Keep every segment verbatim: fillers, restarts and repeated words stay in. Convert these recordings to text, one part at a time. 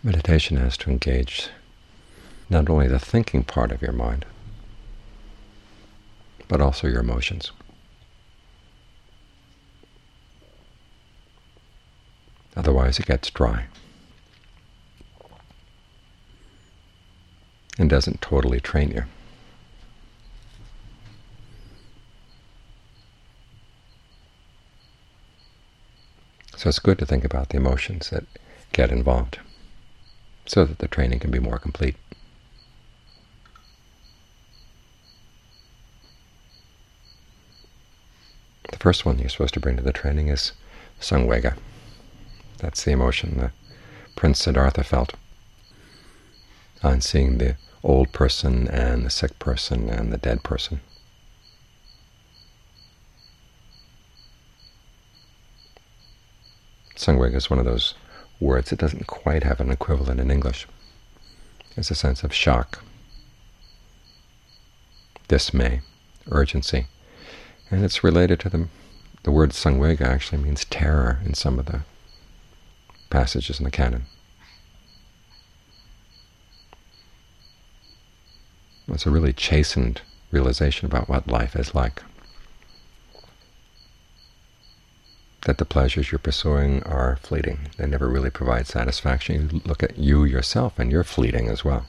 Meditation has to engage not only the thinking part of your mind, but also your emotions. Otherwise it gets dry and doesn't totally train you. So it's good to think about the emotions that get involved so that the training can be more complete. The first one you're supposed to bring to the training is Samvega. That's the emotion that Prince Siddhartha felt on seeing the old person and the sick person and the dead person. Samvega is one of those words that doesn't quite have an equivalent in English. It's a sense of shock, dismay, urgency, and it's related to the, the word Samvega actually means terror in some of the passages in the canon. It's a really chastened realization about what life is like, that the pleasures you're pursuing are fleeting. They never really provide satisfaction. You look at you yourself, and you're fleeting as well.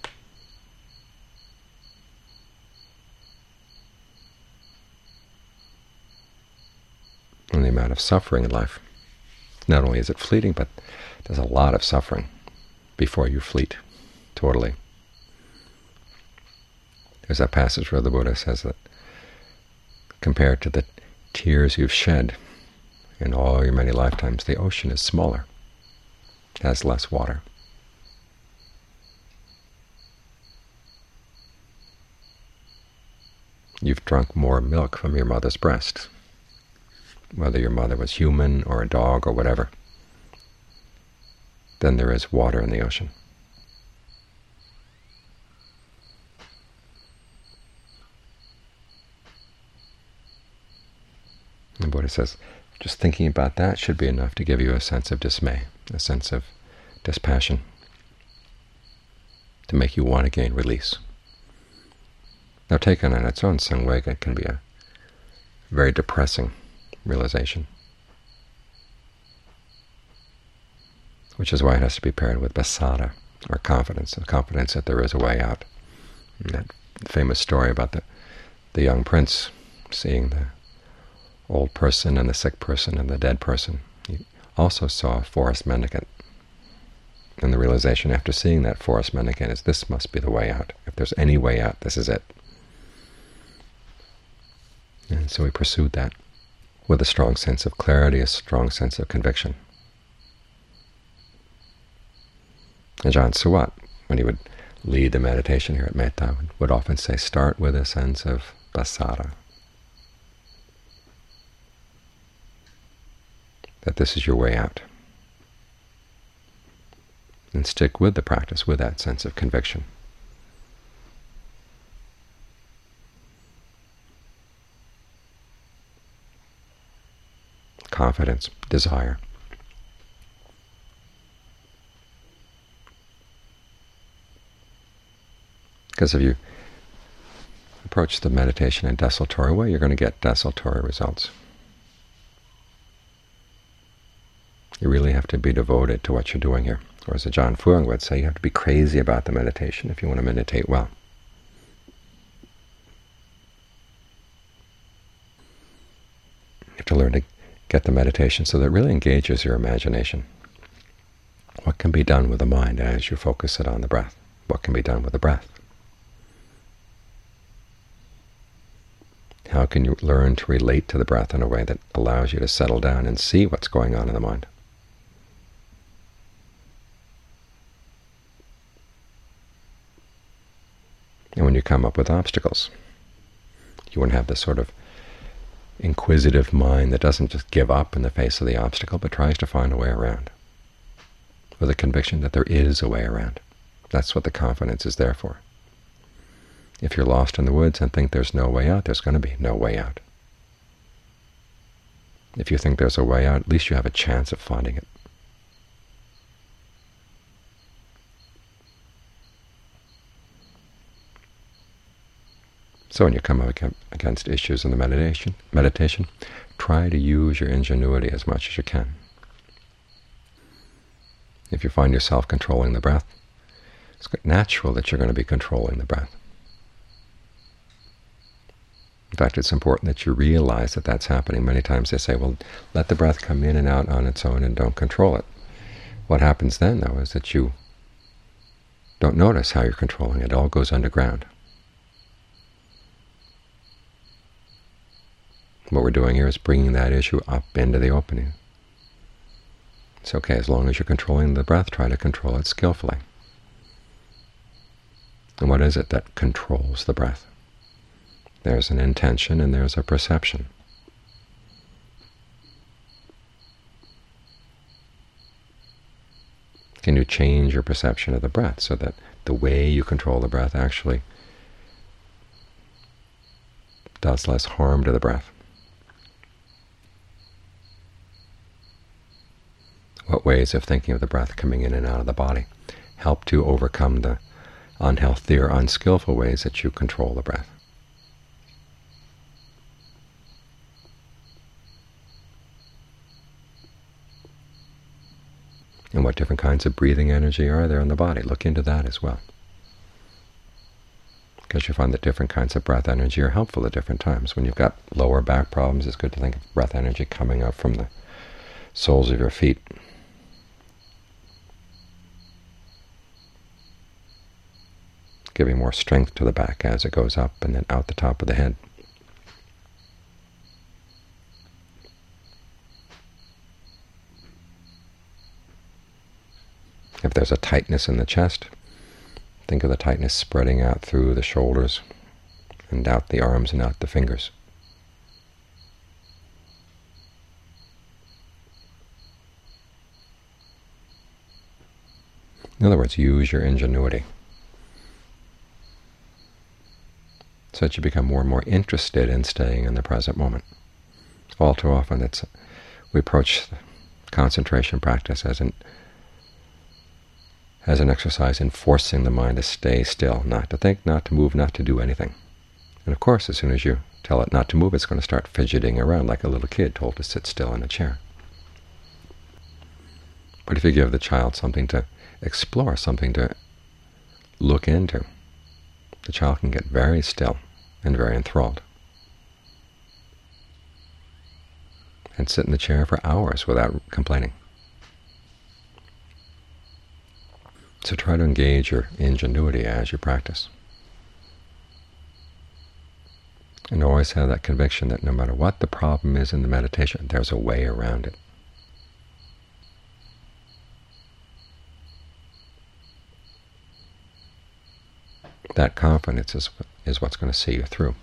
And the amount of suffering in life, not only is it fleeting, but there's a lot of suffering before you fleet totally. There's that passage where the Buddha says that compared to the tears you've shed in all your many lifetimes, the ocean is smaller, has less water. You've drunk more milk from your mother's breast, whether your mother was human or a dog or whatever, than there is water in the ocean. The Buddha says, just thinking about that should be enough to give you a sense of dismay, a sense of dispassion, to make you want to gain release. Now, taken on its own, Samvega can be a very depressing realization, which is why it has to be paired with pasada, or confidence, a confidence that there is a way out. And that famous story about the, the young prince seeing the old person and the sick person and the dead person. He also saw a forest mendicant. And the realization after seeing that forest mendicant is, this must be the way out. If there's any way out, this is it. And so he pursued that with a strong sense of clarity, a strong sense of conviction. And Ajahn Suwat, when he would lead the meditation here at Metta, would often say, start with a sense of pasada, that this is your way out, and stick with the practice with that sense of conviction. Confidence, desire. Because if you approach the meditation in desultory way, you're going to get desultory results. You really have to be devoted to what you're doing here. Or as Ajahn Fuang would say, you have to be crazy about the meditation if you want to meditate well. You have to learn to get the meditation so that it really engages your imagination. What can be done with the mind as you focus it on the breath? What can be done with the breath? How can you learn to relate to the breath in a way that allows you to settle down and see what's going on in the mind? And when you come up with obstacles, you want to have this sort of inquisitive mind that doesn't just give up in the face of the obstacle, but tries to find a way around, with a conviction that there is a way around. That's what the confidence is there for. If you're lost in the woods and think there's no way out, there's going to be no way out. If you think there's a way out, at least you have a chance of finding it. So when you come up against issues in the meditation, meditation, try to use your ingenuity as much as you can. If you find yourself controlling the breath, it's natural that you're going to be controlling the breath. In fact, it's important that you realize that that's happening. Many times they say, well, let the breath come in and out on its own and don't control it. What happens then, though, is that you don't notice how you're controlling it. It all goes underground. What we're doing here is bringing that issue up into the opening. It's okay, as long as you're controlling the breath, try to control it skillfully. And what is it that controls the breath? There's an intention and there's a perception. Can you change your perception of the breath so that the way you control the breath actually does less harm to the breath? What ways of thinking of the breath coming in and out of the body help to overcome the unhealthy or unskillful ways that you control the breath? And what different kinds of breathing energy are there in the body? Look into that as well, because you find that different kinds of breath energy are helpful at different times. When you've got lower back problems, it's good to think of breath energy coming up from the soles of your feet. Giving more strength to the back as it goes up and then out the top of the head. If there's a tightness in the chest, think of the tightness spreading out through the shoulders and out the arms and out the fingers. In other words, use your ingenuity so that you become more and more interested in staying in the present moment. All too often it's, we approach concentration practice as an as an exercise in forcing the mind to stay still, not to think, not to move, not to do anything. And of course, as soon as you tell it not to move, it's going to start fidgeting around like a little kid told to sit still in a chair. But if you give the child something to explore, something to look into, the child can get very still and very enthralled and sit in the chair for hours without complaining. So try to engage your ingenuity as you practice. And always have that conviction that no matter what the problem is in the meditation, there's a way around it. That confidence is, is what's going to see you through.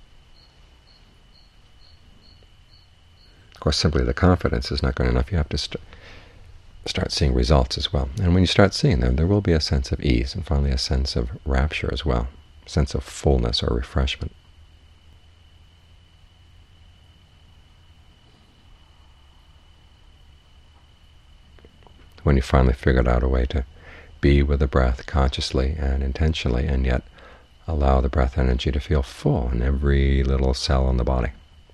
Of course, simply the confidence is not good enough. You have to st start seeing results as well. And when you start seeing them, there will be a sense of ease and finally a sense of rapture as well, a sense of fullness or refreshment. When you finally figured out a way to be with the breath consciously and intentionally, and yet allow the breath energy to feel full in every little cell in the body.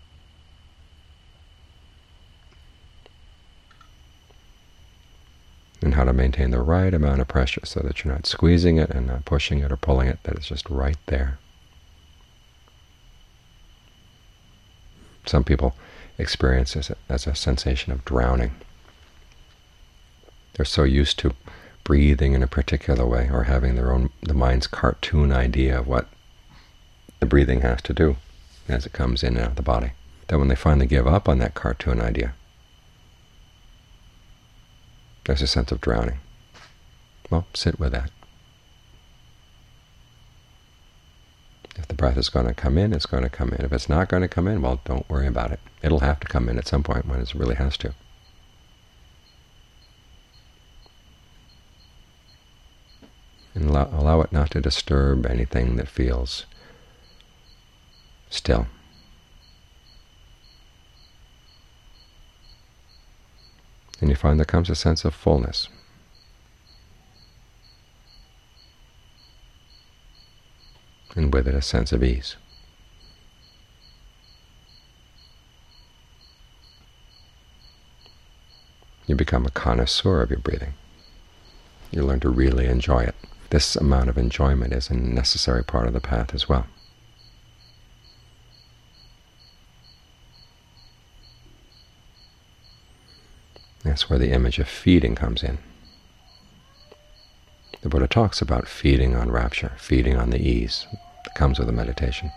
And how to maintain the right amount of pressure so that you're not squeezing it and not pushing it or pulling it, that it's just right there. Some people experience this as a sensation of drowning. They're so used to breathing in a particular way, or having their own, the mind's cartoon idea of what the breathing has to do as it comes in and out of the body, that when they finally give up on that cartoon idea, there's a sense of drowning. Well, sit with that. If the breath is going to come in, it's going to come in. If it's not going to come in, well, don't worry about it. It'll have to come in at some point when it really has to. And allow, allow it not to disturb anything that feels still. And you find there comes a sense of fullness. And with it a sense of ease. You become a connoisseur of your breathing. You learn to really enjoy it. This amount of enjoyment is a necessary part of the path as well. That's where the image of feeding comes in. The Buddha talks about feeding on rapture, feeding on the ease that comes with the meditation.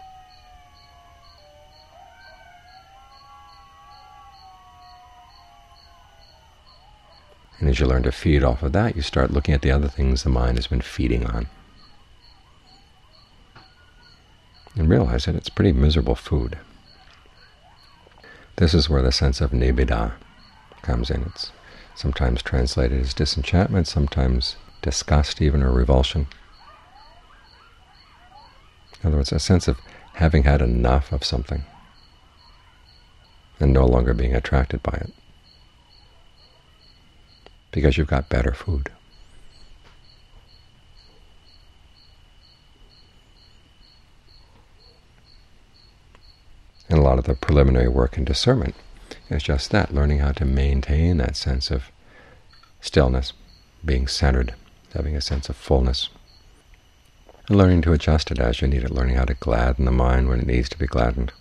And as you learn to feed off of that, you start looking at the other things the mind has been feeding on. And realize that it's pretty miserable food. This is where the sense of nibbida comes in. It's sometimes translated as disenchantment, sometimes disgust even, or revulsion. In other words, a sense of having had enough of something and no longer being attracted by it, because you've got better food. And a lot of the preliminary work in discernment is just that, learning how to maintain that sense of stillness, being centered, having a sense of fullness, and learning to adjust it as you need it, learning how to gladden the mind when it needs to be gladdened,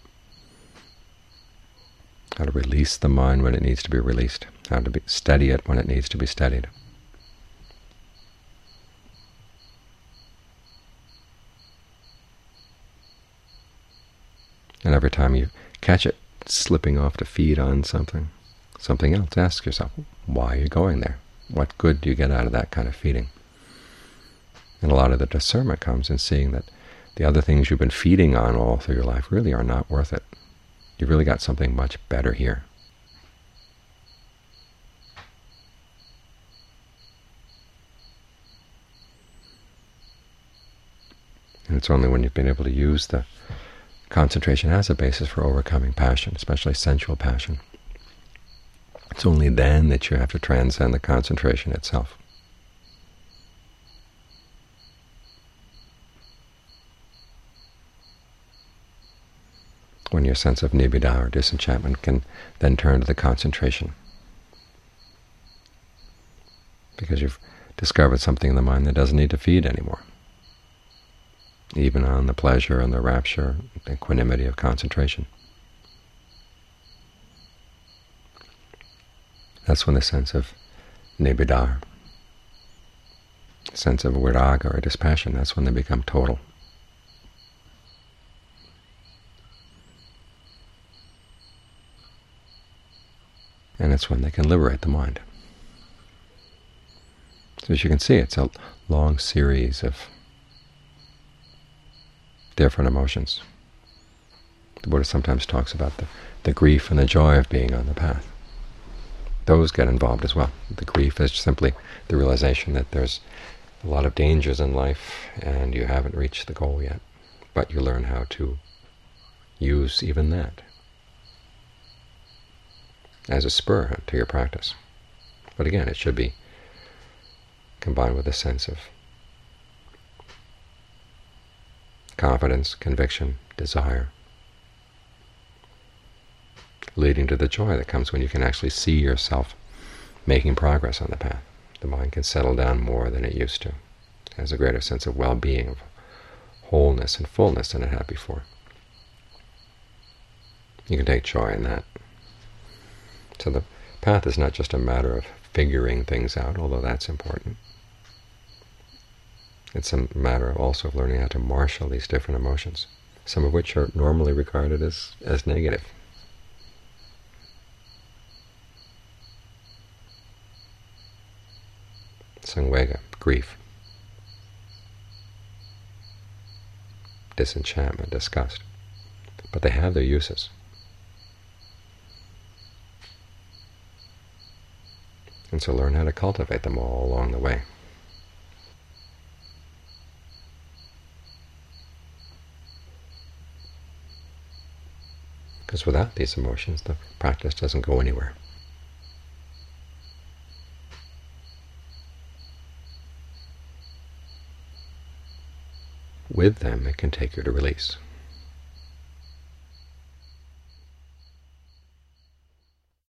how to release the mind when it needs to be released, how to be, steady it when it needs to be steadied. And every time you catch it slipping off to feed on something, something else, ask yourself, why are you going there? What good do you get out of that kind of feeding? And a lot of the discernment comes in seeing that the other things you've been feeding on all through your life really are not worth it. You've really got something much better here. And it's only when you've been able to use the concentration as a basis for overcoming passion, especially sensual passion, it's only then that you have to transcend the concentration itself. When your sense of nibbida, or disenchantment, can then turn to the concentration, because you've discovered something in the mind that doesn't need to feed anymore, even on the pleasure and the rapture, the equanimity of concentration. That's when the sense of nibbida, sense of viraga or dispassion, that's when they become total. And it's when they can liberate the mind. So as you can see, it's a long series of different emotions. The Buddha sometimes talks about the, the grief and the joy of being on the path. Those get involved as well. The grief is simply the realization that there's a lot of dangers in life and you haven't reached the goal yet, but you learn how to use even that as a spur to your practice. But again, it should be combined with a sense of confidence, conviction, desire, leading to the joy that comes when you can actually see yourself making progress on the path. The mind can settle down more than it used to. It has a greater sense of well-being, of wholeness and fullness than it had before. You can take joy in that. So the path is not just a matter of figuring things out, although that's important. It's a matter also of learning how to marshal these different emotions, some of which are normally regarded as, as negative. Samvega, grief, disenchantment, disgust. But they have their uses. And so learn how to cultivate them all along the way. Because without these emotions, the practice doesn't go anywhere. With them, it can take you to release.